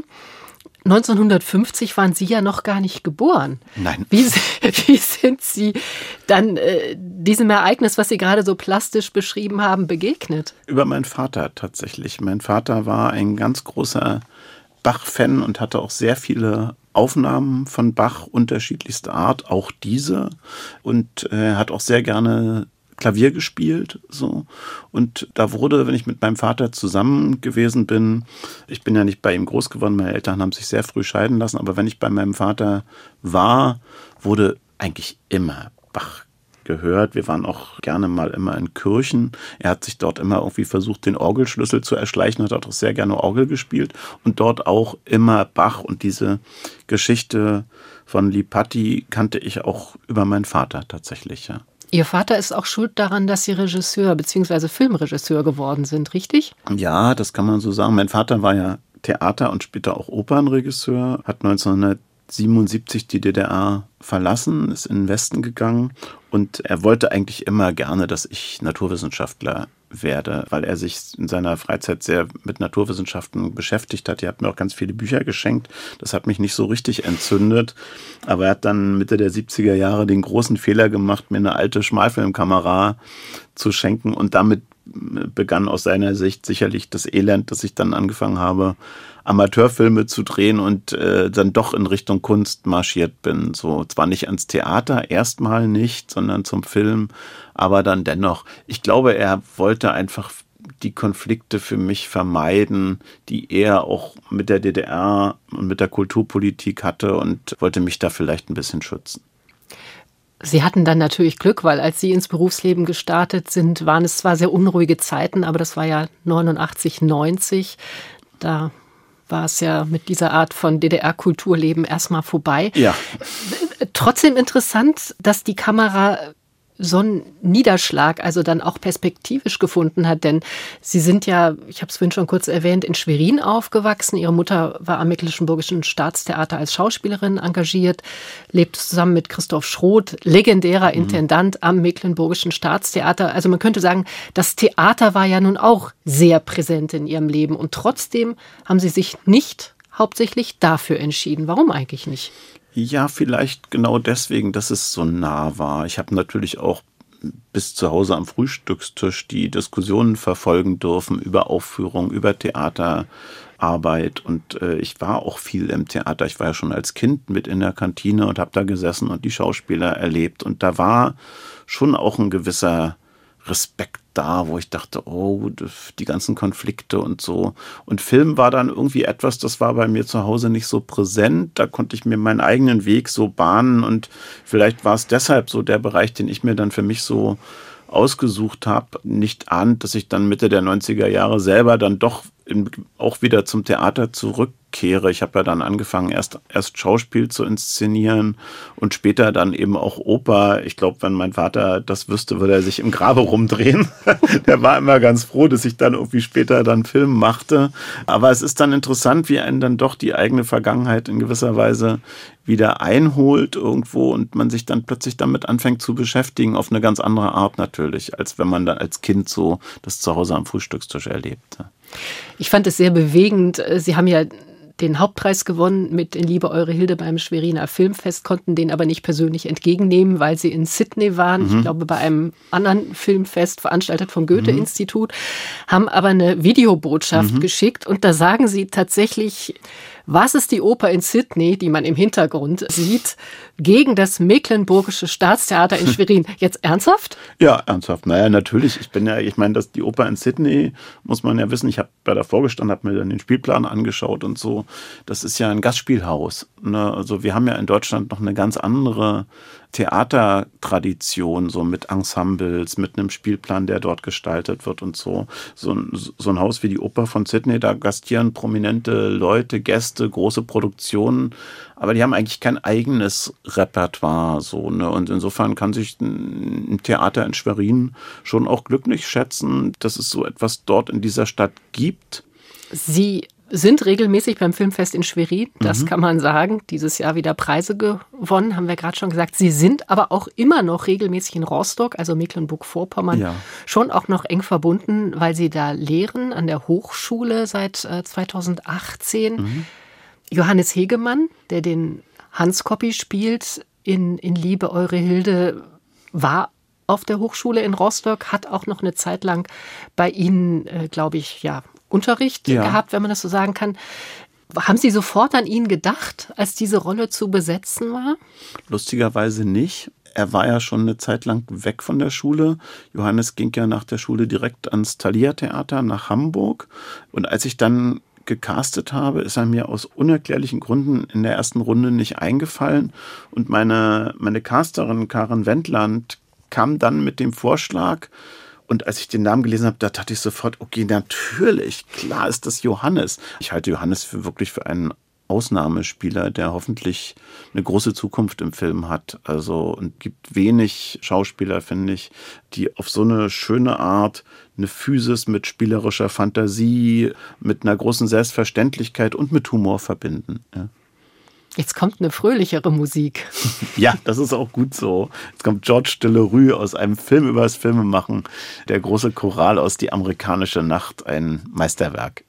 1950 waren Sie ja noch gar nicht geboren. Nein. Wie sind Sie dann diesem Ereignis, was Sie gerade so plastisch beschrieben haben, begegnet? Über meinen Vater tatsächlich. Mein Vater war ein ganz großer Bach-Fan und hatte auch sehr viele Aufnahmen von Bach unterschiedlichster Art, auch diese. Und er hat auch sehr gerne Klavier gespielt, so. Und da wurde, wenn ich mit meinem Vater zusammen gewesen bin, ich bin ja nicht bei ihm groß geworden, meine Eltern haben sich sehr früh scheiden lassen, aber wenn ich bei meinem Vater war, wurde eigentlich immer Bach gehört. Wir waren auch gerne mal immer in Kirchen. Er hat sich dort immer irgendwie versucht, den Orgelschlüssel zu erschleichen, hat auch sehr gerne Orgel gespielt und dort auch immer Bach. Und diese Geschichte von Lipatti kannte ich auch über meinen Vater tatsächlich, ja. Ihr Vater ist auch schuld daran, dass Sie Regisseur bzw. Filmregisseur geworden sind, richtig? Ja, das kann man so sagen. Mein Vater war ja Theater- und später auch Opernregisseur, hat 1977 die DDR verlassen, ist in den Westen gegangen und er wollte eigentlich immer gerne, dass ich Naturwissenschaftler werde, weil er sich in seiner Freizeit sehr mit Naturwissenschaften beschäftigt hat. Er hat mir auch ganz viele Bücher geschenkt. Das hat mich nicht so richtig entzündet. Aber er hat dann Mitte der 70er Jahre den großen Fehler gemacht, mir eine alte Schmalfilmkamera zu schenken. Und damit begann aus seiner Sicht sicherlich das Elend, dass ich dann angefangen habe, Amateurfilme zu drehen und dann doch in Richtung Kunst marschiert bin. So zwar nicht ans Theater, erstmal nicht, sondern zum Film, aber dann dennoch. Ich glaube, er wollte einfach die Konflikte für mich vermeiden, die er auch mit der DDR und mit der Kulturpolitik hatte und wollte mich da vielleicht ein bisschen schützen. Sie hatten dann natürlich Glück, weil als Sie ins Berufsleben gestartet sind, waren es zwar sehr unruhige Zeiten, aber das war ja 89, 90. Da war es ja mit dieser Art von DDR-Kulturleben erstmal vorbei. Ja. Trotzdem interessant, dass die Kamera so einen Niederschlag, also dann auch perspektivisch gefunden hat, denn Sie sind ja, ich habe es vorhin schon kurz erwähnt, in Schwerin aufgewachsen. Ihre Mutter war am Mecklenburgischen Staatstheater als Schauspielerin engagiert, lebte zusammen mit Christoph Schroth, legendärer Intendant am Mecklenburgischen Staatstheater. Also man könnte sagen, das Theater war ja nun auch sehr präsent in Ihrem Leben und trotzdem haben Sie sich nicht hauptsächlich dafür entschieden. Warum eigentlich nicht? Ja, vielleicht genau deswegen, dass es so nah war. Ich habe natürlich auch bis zu Hause am Frühstückstisch die Diskussionen verfolgen dürfen über Aufführung, über Theaterarbeit. Und ich war auch viel im Theater. Ich war ja schon als Kind mit in der Kantine und habe da gesessen und die Schauspieler erlebt. Und da war schon auch ein gewisser Respekt da, wo ich dachte, oh, die ganzen Konflikte und so. Und Film war dann irgendwie etwas, das war bei mir zu Hause nicht so präsent. Da konnte ich mir meinen eigenen Weg so bahnen und vielleicht war es deshalb so der Bereich, den ich mir dann für mich so ausgesucht habe, nicht ahnt, dass ich dann Mitte der 90er Jahre selber dann doch auch wieder zum Theater zurückkehre. Ich habe ja dann angefangen, erst Schauspiel zu inszenieren und später dann eben auch Oper. Ich glaube, wenn mein Vater das wüsste, würde er sich im Grabe rumdrehen. Der war immer ganz froh, dass ich dann irgendwie später dann Film machte. Aber es ist dann interessant, wie einen dann doch die eigene Vergangenheit in gewisser Weise wieder einholt irgendwo und man sich dann plötzlich damit anfängt zu beschäftigen, auf eine ganz andere Art natürlich, als wenn man dann als Kind so das zu Hause am Frühstückstisch erlebte. Ich fand es sehr bewegend. Sie haben ja den Hauptpreis gewonnen mit In Liebe eure Hilde beim Schweriner Filmfest, konnten den aber nicht persönlich entgegennehmen, weil sie in Sydney waren. Ich glaube, bei einem anderen Filmfest, veranstaltet vom Goethe-Institut, haben aber eine Videobotschaft geschickt. Und da sagen sie tatsächlich, was ist die Oper in Sydney, die man im Hintergrund sieht, gegen das Mecklenburgische Staatstheater in Schwerin? Jetzt ernsthaft? Ja, ernsthaft. Naja, natürlich. Ich meine, dass die Oper in Sydney, muss man ja wissen, ich habe da davor gestanden, habe mir dann den Spielplan angeschaut und so. Das ist ja ein Gastspielhaus. Ne? Also wir haben ja in Deutschland noch eine ganz andere Theatertradition, so mit Ensembles, mit einem Spielplan, der dort gestaltet wird und so. So ein Haus wie die Oper von Sydney, da gastieren prominente Leute, Gäste, große Produktionen, aber die haben eigentlich kein eigenes Repertoire, so, ne? Und insofern kann sich ein Theater in Schwerin schon auch glücklich schätzen, dass es so etwas dort in dieser Stadt gibt. Sie sind regelmäßig beim Filmfest in Schwerin, das kann man sagen. Dieses Jahr wieder Preise gewonnen, haben wir gerade schon gesagt. Sie sind aber auch immer noch regelmäßig in Rostock, also Mecklenburg-Vorpommern, schon auch noch eng verbunden, weil Sie da lehren an der Hochschule seit 2018. Johannes Hegemann, der den Hans Coppi spielt in Liebe, eure Hilde, war auf der Hochschule in Rostock, hat auch noch eine Zeit lang bei Ihnen, glaube ich, Unterricht gehabt, wenn man das so sagen kann. Haben Sie sofort an ihn gedacht, als diese Rolle zu besetzen war? Lustigerweise nicht. Er war ja schon eine Zeit lang weg von der Schule. Johannes ging ja nach der Schule direkt ans Thalia-Theater nach Hamburg. Und als ich dann gecastet habe, ist er mir aus unerklärlichen Gründen in der ersten Runde nicht eingefallen. Und meine Casterin Karen Wendland kam dann mit dem Vorschlag, und als ich den Namen gelesen habe, da dachte ich sofort, okay, natürlich, klar ist das Johannes. Ich halte Johannes wirklich für einen Ausnahmespieler, der hoffentlich eine große Zukunft im Film hat. Also, und gibt wenig Schauspieler, finde ich, die auf so eine schöne Art eine Physis mit spielerischer Fantasie, mit einer großen Selbstverständlichkeit und mit Humor verbinden. Ja. Jetzt kommt eine fröhlichere Musik. Ja, das ist auch gut so. Jetzt kommt Georges de la Rue aus einem Film über das Filmemachen. Der große Choral aus Die amerikanische Nacht, ein Meisterwerk.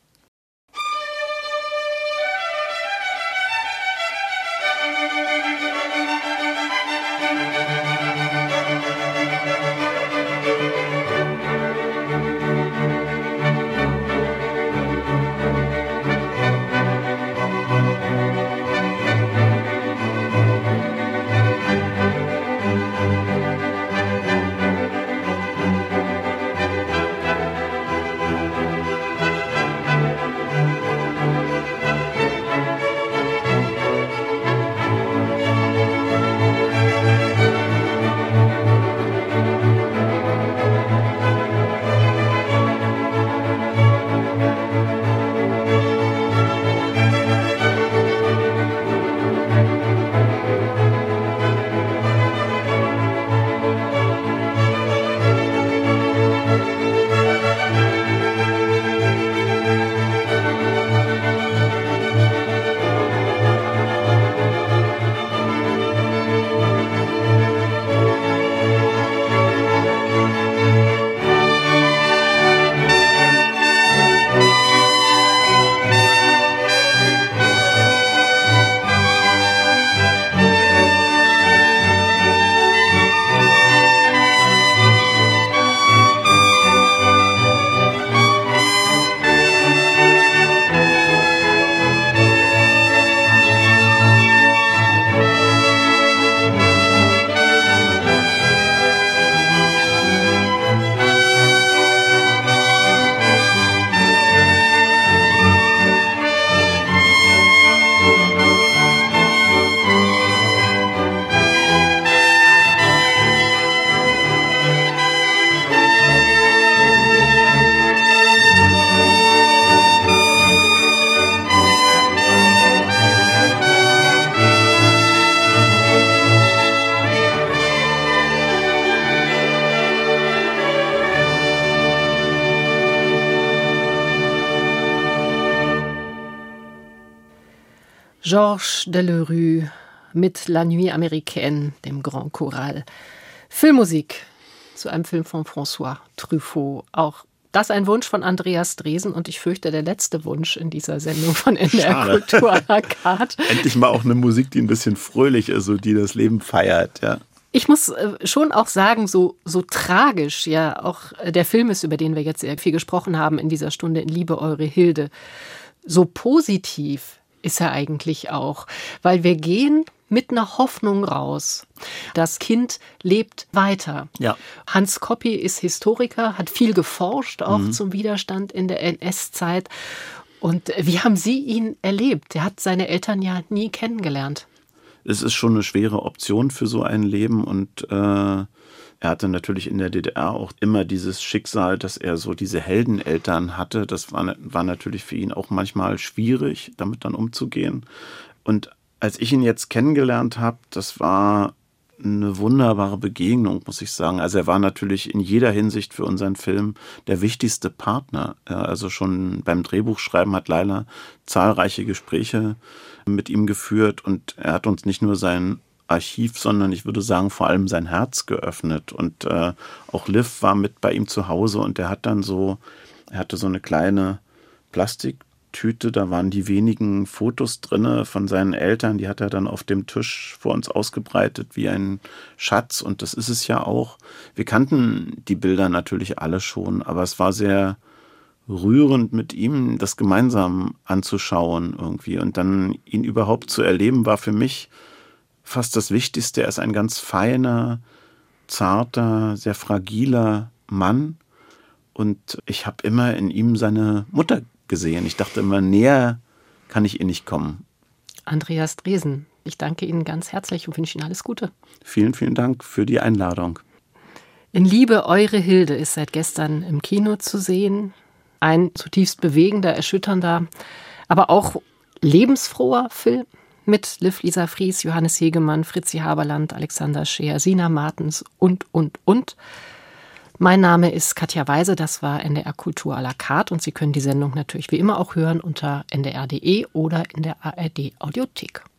Georges de la Rue mit La Nuit Américaine, dem Grand Choral. Filmmusik zu einem Film von François Truffaut. Auch das ein Wunsch von Andreas Dresen und ich fürchte der letzte Wunsch in dieser Sendung von NDR Kultur à la carte. Endlich mal auch eine Musik, die ein bisschen fröhlich ist, so die das Leben feiert, ja. Ich muss schon auch sagen, so tragisch ja auch der Film ist, über den wir jetzt sehr viel gesprochen haben in dieser Stunde in Liebe, eure Hilde. So positiv ist er eigentlich auch, weil wir gehen mit einer Hoffnung raus. Das Kind lebt weiter. Ja. Hans Coppi ist Historiker, hat viel geforscht, auch zum Widerstand in der NS-Zeit. Und wie haben Sie ihn erlebt? Er hat seine Eltern ja nie kennengelernt. Es ist schon eine schwere Option für so ein Leben und er hatte natürlich in der DDR auch immer dieses Schicksal, dass er so diese Heldeneltern hatte. Das war natürlich für ihn auch manchmal schwierig, damit dann umzugehen. Und als ich ihn jetzt kennengelernt habe, das war eine wunderbare Begegnung, muss ich sagen. Also er war natürlich in jeder Hinsicht für unseren Film der wichtigste Partner. Ja, also schon beim Drehbuchschreiben hat Leila zahlreiche Gespräche mit ihm geführt und er hat uns nicht nur sein Archiv, sondern ich würde sagen vor allem sein Herz geöffnet. Und auch Liv war mit bei ihm zu Hause und er hatte so eine kleine Plastiktüte, da waren die wenigen Fotos drinne von seinen Eltern, die hat er dann auf dem Tisch vor uns ausgebreitet wie ein Schatz und das ist es ja auch. Wir kannten die Bilder natürlich alle schon, aber es war sehr rührend mit ihm, das gemeinsam anzuschauen irgendwie und dann ihn überhaupt zu erleben, war für mich fast das Wichtigste. Er ist ein ganz feiner, zarter, sehr fragiler Mann und ich habe immer in ihm seine Mutter gesehen. Ich dachte immer, näher kann ich ihr nicht kommen. Andreas Dresen, ich danke Ihnen ganz herzlich und wünsche Ihnen alles Gute. Vielen, vielen Dank für die Einladung. In Liebe, eure Hilde ist seit gestern im Kino zu sehen. Ein zutiefst bewegender, erschütternder, aber auch lebensfroher Film mit Liv Lisa Fries, Johannes Hegemann, Fritzi Haberland, Alexander Scheer, Sina Martens und. Mein Name ist Katja Weise, das war NDR Kultur à la carte und Sie können die Sendung natürlich wie immer auch hören unter ndr.de oder in der ARD Audiothek.